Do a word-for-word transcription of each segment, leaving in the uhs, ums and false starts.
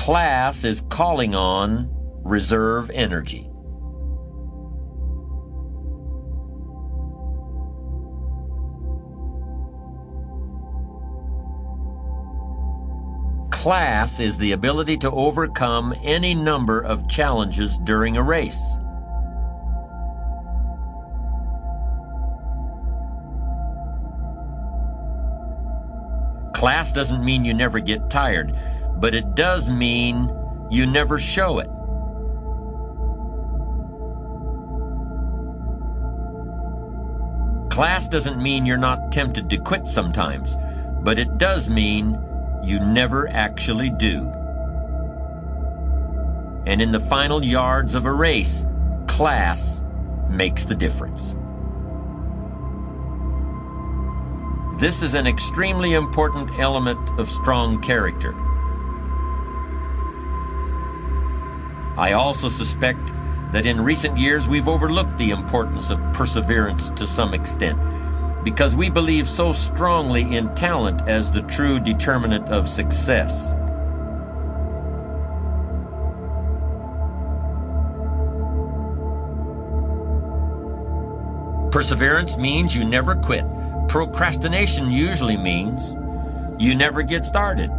class is calling on reserve energy. Class is the ability to overcome any number of challenges during a race. Class doesn't mean you never get tired, but it does mean you never show it. Class doesn't mean you're not tempted to quit sometimes, but it does mean you never actually do. And in the final yards of a race, class makes the difference. This is an extremely important element of strong character. I also suspect that in recent years we've overlooked the importance of perseverance to some extent, because we believe so strongly in talent as the true determinant of success. Perseverance means you never quit. Procrastination usually means you never get started.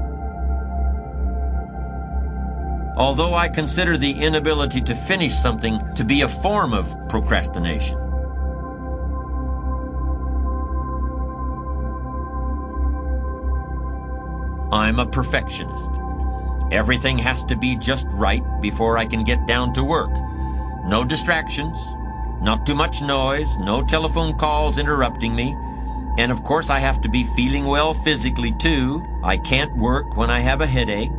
Although I consider the inability to finish something to be a form of procrastination. I'm a perfectionist. Everything has to be just right before I can get down to work. No distractions, not too much noise, no telephone calls interrupting me, and of course I have to be feeling well physically too. I can't work when I have a headache.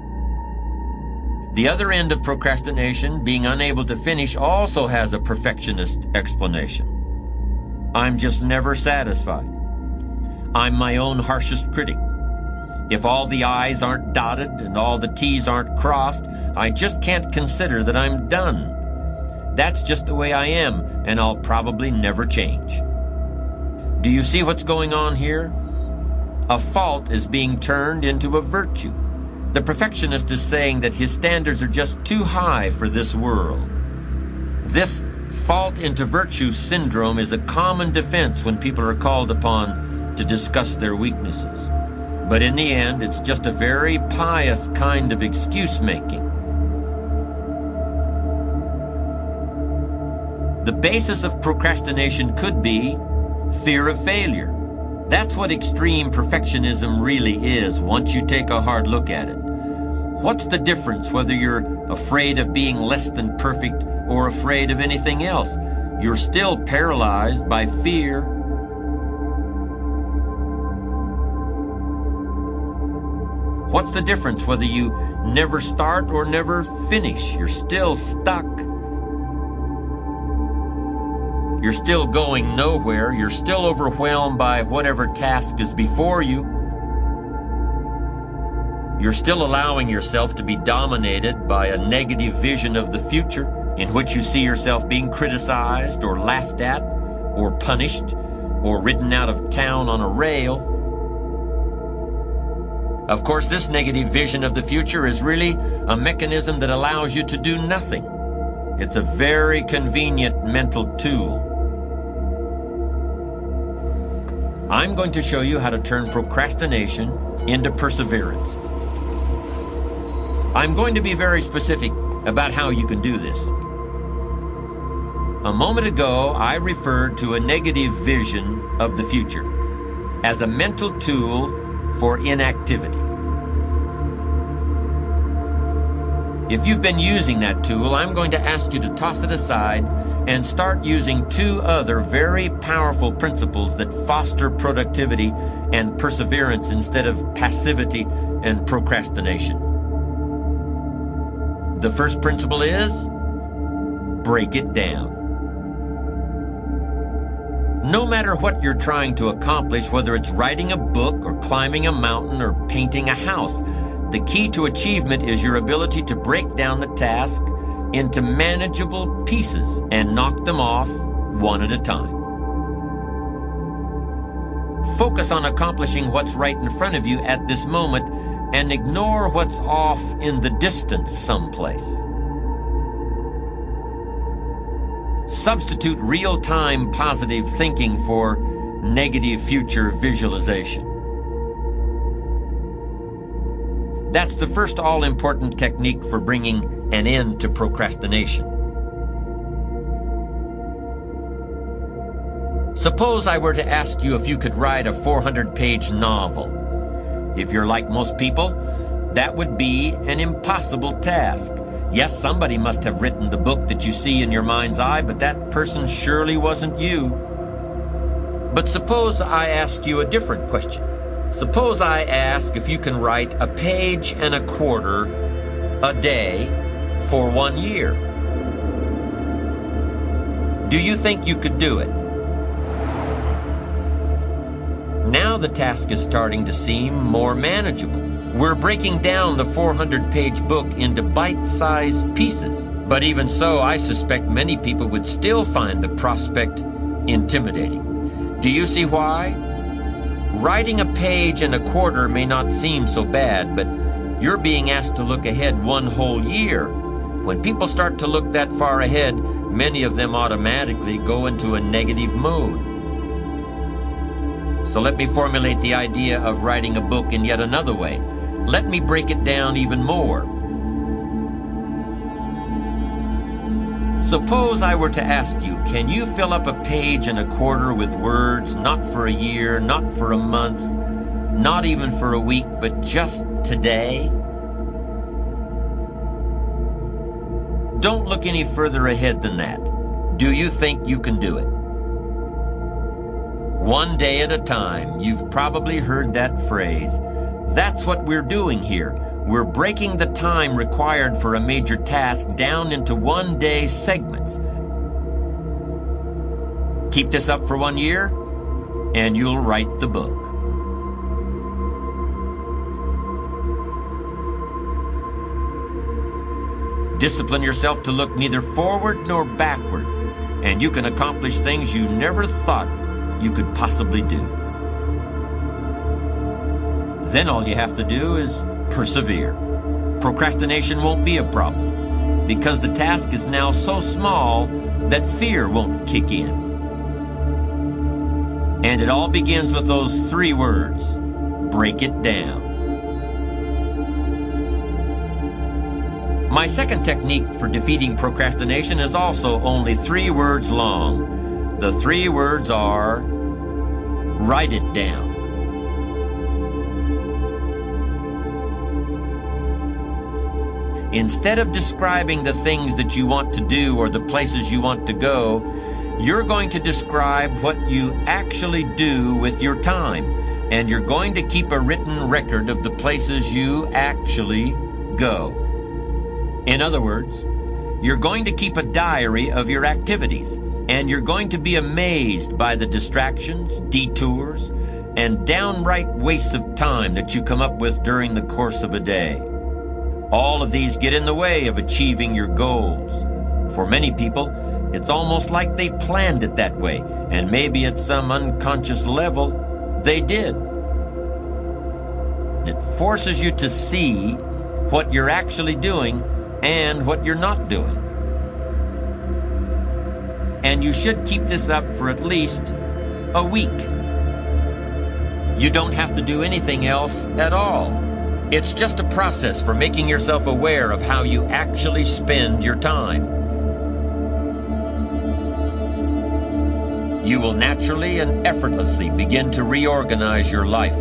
The other end of procrastination, being unable to finish, also has a perfectionist explanation. I'm just never satisfied. I'm my own harshest critic. If all the I's aren't dotted and all the T's aren't crossed, I just can't consider that I'm done. That's just the way I am, and I'll probably never change. Do you see what's going on here? A fault is being turned into a virtue. The perfectionist is saying that his standards are just too high for this world. This fault into virtue syndrome is a common defense when people are called upon to discuss their weaknesses. But in the end, it's just a very pious kind of excuse-making. The basis of procrastination could be fear of failure. That's what extreme perfectionism really is once you take a hard look at it. What's the difference whether you're afraid of being less than perfect or afraid of anything else? You're still paralyzed by fear. What's the difference whether you never start or never finish? You're still stuck. You're still going nowhere. You're still overwhelmed by whatever task is before you. You're still allowing yourself to be dominated by a negative vision of the future in which you see yourself being criticized or laughed at or punished or ridden out of town on a rail. Of course, this negative vision of the future is really a mechanism that allows you to do nothing. It's a very convenient mental tool. I'm going to show you how to turn procrastination into perseverance. I'm going to be very specific about how you can do this. A moment ago, I referred to a negative vision of the future as a mental tool for inactivity. If you've been using that tool, I'm going to ask you to toss it aside and start using two other very powerful principles that foster productivity and perseverance instead of passivity and procrastination. The first principle is break it down. No matter what you're trying to accomplish, whether it's writing a book or climbing a mountain or painting a house, the key to achievement is your ability to break down the task into manageable pieces and knock them off one at a time. Focus on accomplishing what's right in front of you at this moment and ignore what's off in the distance someplace. Substitute real-time positive thinking for negative future visualization. That's the first all-important technique for bringing an end to procrastination. Suppose I were to ask you if you could write a four hundred page novel. If you're like most people, that would be an impossible task. Yes, somebody must have written the book that you see in your mind's eye, but that person surely wasn't you. But suppose I ask you a different question. Suppose I ask if you can write a page and a quarter a day for one year. Do you think you could do it? Now the task is starting to seem more manageable. We're breaking down the four hundred page book into bite-sized pieces. But even so, I suspect many people would still find the prospect intimidating. Do you see why? Writing a page and a quarter may not seem so bad, but you're being asked to look ahead one whole year. When people start to look that far ahead, many of them automatically go into a negative mode. So let me formulate the idea of writing a book in yet another way. Let me break it down even more. Suppose I were to ask you, can you fill up a page and a quarter with words, not for a year, not for a month, not even for a week, but just today? Don't look any further ahead than that. Do you think you can do it? One day at a time. You've probably heard that phrase. That's what we're doing here. We're breaking the time required for a major task down into one-day segments. Keep this up for one year, and you'll write the book. Discipline yourself to look neither forward nor backward, and you can accomplish things you never thought you could possibly do. Then all you have to do is persevere. Procrastination won't be a problem because the task is now so small that fear won't kick in. And it all begins with those three words: break it down. My second technique for defeating procrastination is also only three words long. The three words are: write it down. Instead of describing the things that you want to do or the places you want to go, you're going to describe what you actually do with your time, and you're going to keep a written record of the places you actually go. In other words, you're going to keep a diary of your activities, and you're going to be amazed by the distractions, detours, and downright wastes of time that you come up with during the course of a day. All of these get in the way of achieving your goals. For many people, it's almost like they planned it that way, and maybe at some unconscious level, they did. It forces you to see what you're actually doing and what you're not doing. And you should keep this up for at least a week. You don't have to do anything else at all. It's just a process for making yourself aware of how you actually spend your time. You will naturally and effortlessly begin to reorganize your life.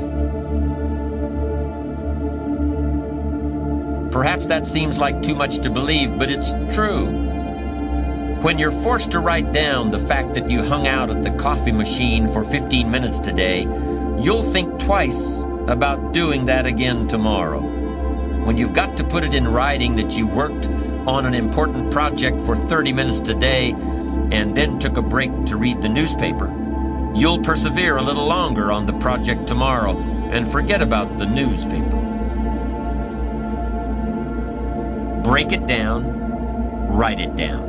Perhaps that seems like too much to believe, but it's true. When you're forced to write down the fact that you hung out at the coffee machine for fifteen minutes today, you'll think twice about doing that again tomorrow. When you've got to put it in writing that you worked on an important project for thirty minutes today and then took a break to read the newspaper, you'll persevere a little longer on the project tomorrow and forget about the newspaper. Break it down, write it down.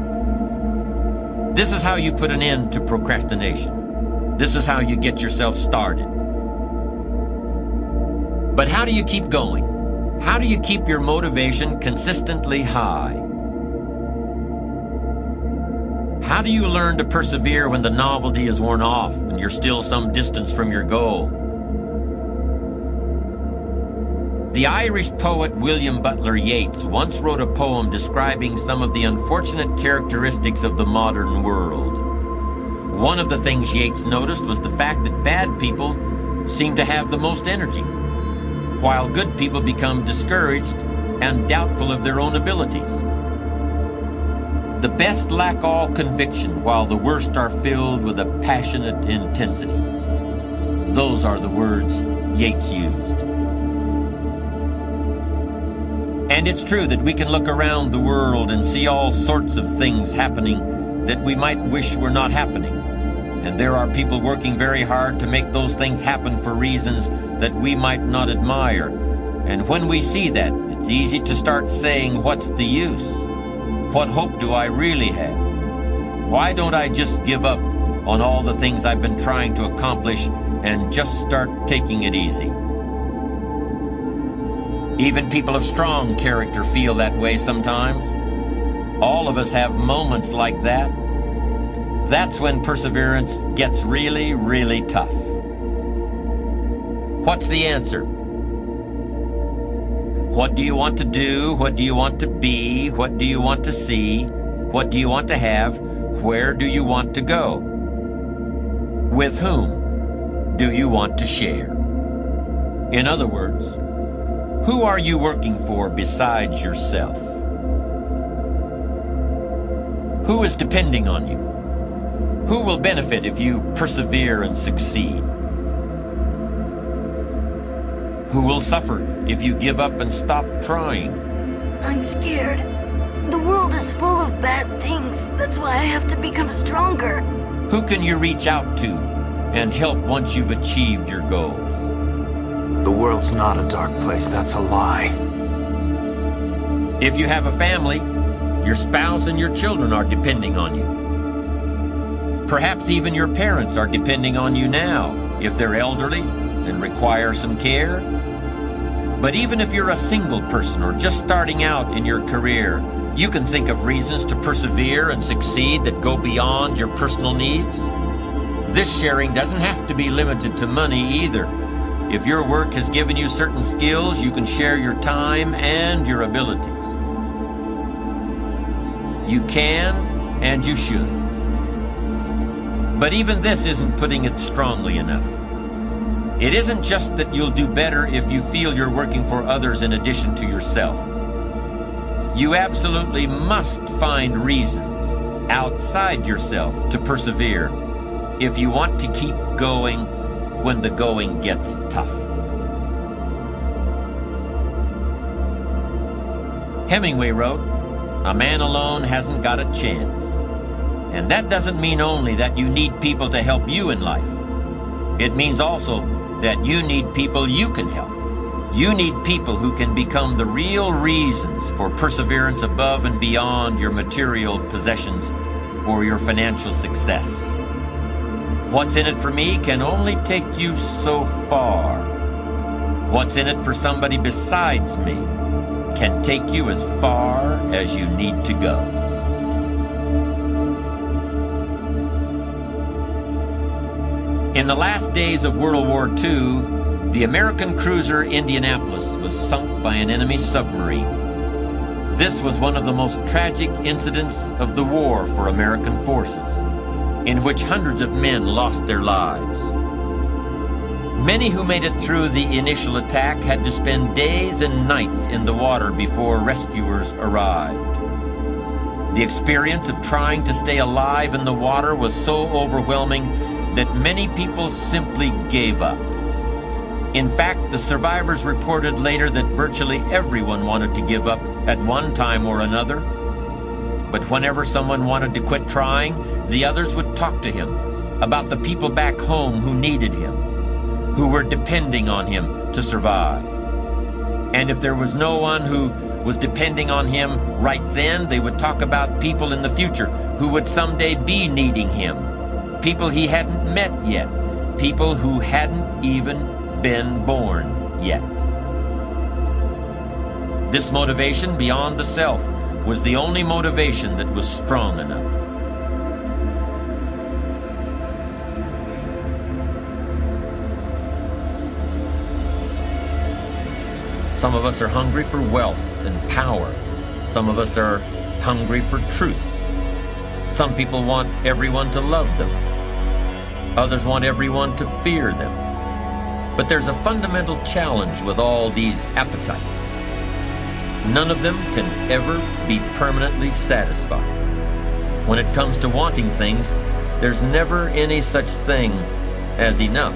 This is how you put an end to procrastination. This is how you get yourself started. But how do you keep going? How do you keep your motivation consistently high? How do you learn to persevere when the novelty is worn off and you're still some distance from your goal? The Irish poet William Butler Yeats once wrote a poem describing some of the unfortunate characteristics of the modern world. One of the things Yeats noticed was the fact that bad people seem to have the most energy, while good people become discouraged and doubtful of their own abilities. The best lack all conviction, while the worst are filled with a passionate intensity. Those are the words Yeats used. And it's true that we can look around the world and see all sorts of things happening that we might wish were not happening. And there are people working very hard to make those things happen for reasons that we might not admire. And when we see that, it's easy to start saying, what's the use? What hope do I really have? Why don't I just give up on all the things I've been trying to accomplish and just start taking it easy? Even people of strong character feel that way sometimes. All of us have moments like that. That's when perseverance gets really, really tough. What's the answer? What do you want to do? What do you want to be? What do you want to see? What do you want to have? Where do you want to go? With whom do you want to share? In other words, who are you working for besides yourself? Who is depending on you? Who will benefit if you persevere and succeed? Who will suffer if you give up and stop trying? I'm scared. The world is full of bad things. That's why I have to become stronger. Who can you reach out to and help once you've achieved your goals? The world's not a dark place, that's a lie. If you have a family, your spouse and your children are depending on you. Perhaps even your parents are depending on you now, if they're elderly and require some care. But even if you're a single person or just starting out in your career, you can think of reasons to persevere and succeed that go beyond your personal needs. This sharing doesn't have to be limited to money either. If your work has given you certain skills, you can share your time and your abilities. You can and you should. But even this isn't putting it strongly enough. It isn't just that you'll do better if you feel you're working for others in addition to yourself. You absolutely must find reasons outside yourself to persevere if you want to keep going when the going gets tough. Hemingway wrote, "A man alone hasn't got a chance." And that doesn't mean only that you need people to help you in life. It means also that you need people you can help. You need people who can become the real reasons for perseverance above and beyond your material possessions or your financial success. What's in it for me can only take you so far. What's in it for somebody besides me can take you as far as you need to go. In the last days of World War Two, the American cruiser Indianapolis was sunk by an enemy submarine. This was one of the most tragic incidents of the war for American forces, in which hundreds of men lost their lives. Many who made it through the initial attack had to spend days and nights in the water before rescuers arrived. The experience of trying to stay alive in the water was so overwhelming that many people simply gave up. In fact, the survivors reported later that virtually everyone wanted to give up at one time or another. But whenever someone wanted to quit trying, the others would talk to him about the people back home who needed him, who were depending on him to survive. And if there was no one who was depending on him right then, they would talk about people in the future who would someday be needing him, people he hadn't met yet, people who hadn't even been born yet. This motivation beyond the self was the only motivation that was strong enough. Some of us are hungry for wealth and power. Some of us are hungry for truth. Some people want everyone to love them. Others want everyone to fear them. But there's a fundamental challenge with all these appetites. None of them can ever be permanently satisfied. When it comes to wanting things, there's never any such thing as enough.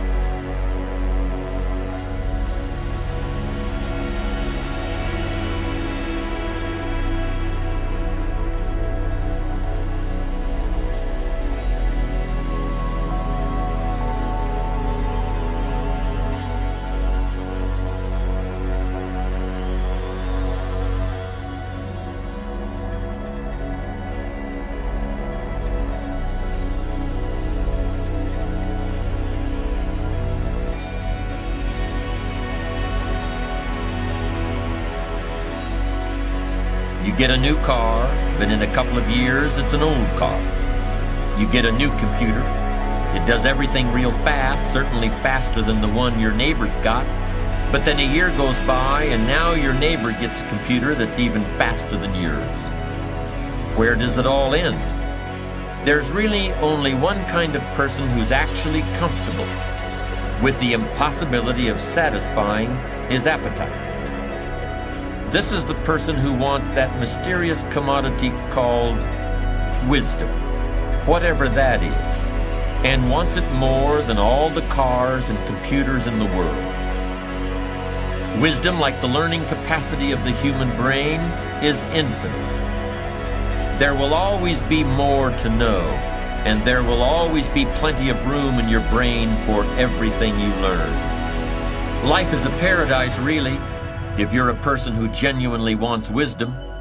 You get a new car, but in a couple of years it's an old car. You get a new computer. It does everything real fast, certainly faster than the one your neighbor's got. But then a year goes by and now your neighbor gets a computer that's even faster than yours. Where does it all end? There's really only one kind of person who's actually comfortable with the impossibility of satisfying his appetites. This is the person who wants that mysterious commodity called wisdom, whatever that is, and wants it more than all the cars and computers in the world. Wisdom, like the learning capacity of the human brain, is infinite. There will always be more to know, and there will always be plenty of room in your brain for everything you learn. Life is a paradise, really, if you're a person who genuinely wants wisdom.